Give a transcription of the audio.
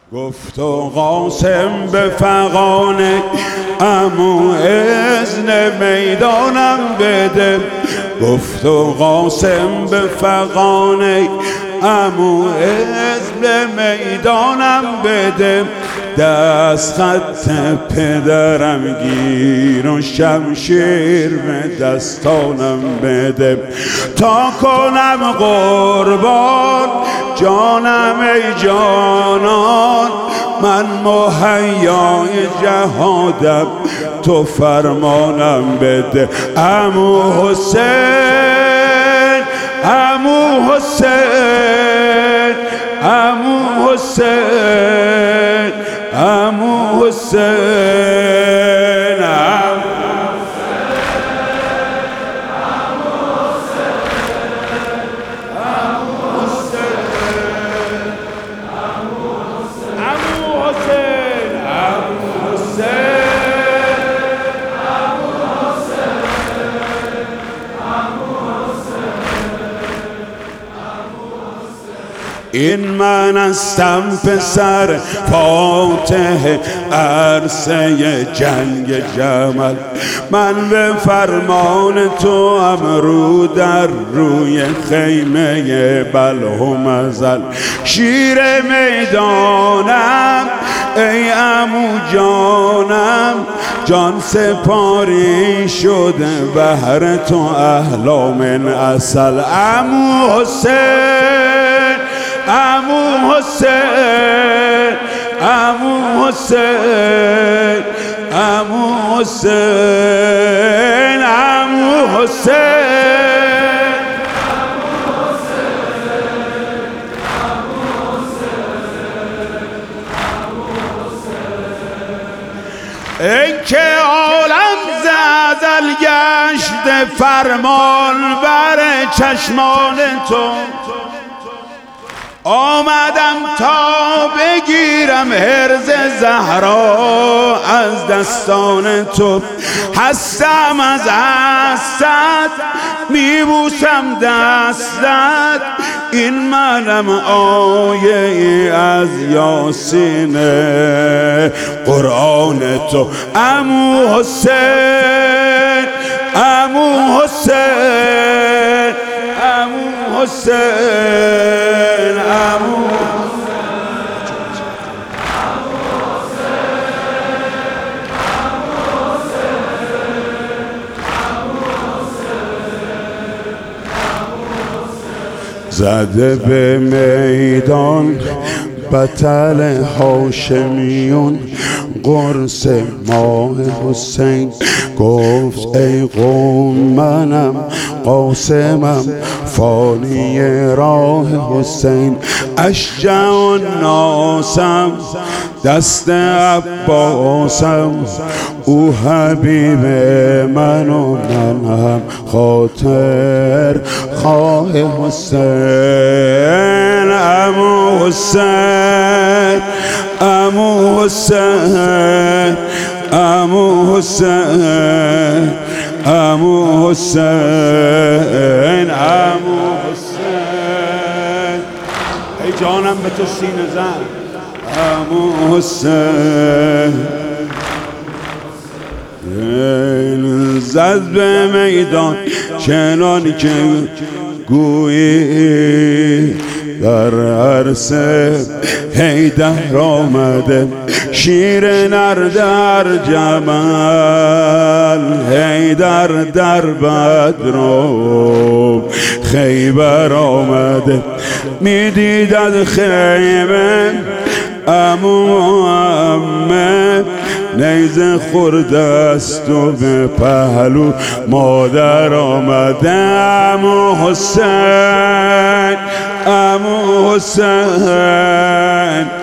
گفت و قاسم به فغانه عمو اذن میدانم بده. گفت و قاسم به فغانه عمو اذن میدانم بده. دست خط پدرم گیر و شمشیر به دستانم بده. تا کنم قربان جانم ای جانان، من مهیای جهادم تو فرمانم بده. عمو حسین عمو حسین عمو حسین عمو حسین این من هستم پسر فاتح عرصه جنگ جمل. من به فرمان تو امرو در روی خیمه بلهم ازل. شیر میدانم ای عمو جانم، جان سپاری شده بهر تو احلام اصل. عمو حسین عمو حسین عمو حسین عمو حسین عمو حسین این که عالم ز ازل گشته فرمان بر چشمان تو، آمدم تا بگیرم حرز زهرا از دستان تو. هستم از حسد میبوسم دستت، این منم آیه از یاسین قرآن تو. عمو حسین عمو حسین عمو حسین عمو زده به میدان بطل هاشمیون قرص ماه حسین. گفت ای قوم منم قاسمم فانی راه حسین. اشجع الناسم دست عباسم، او حبیب من و من هم خاطر خواه حسین. عمو حسین عمو حسین عمو حسین عمو حسین عمو حسین ای جانم به تو سینه زن. عمو حسین زد به میدان چنان که گویی در عرصه حیدر آمده. شیر نر در جمل حیدر در بدر و خیبر آمده. میدید از خیمه عمو محمد نیزه خورده است و به پهلو مادر آمده. عمو حسین عمو حسین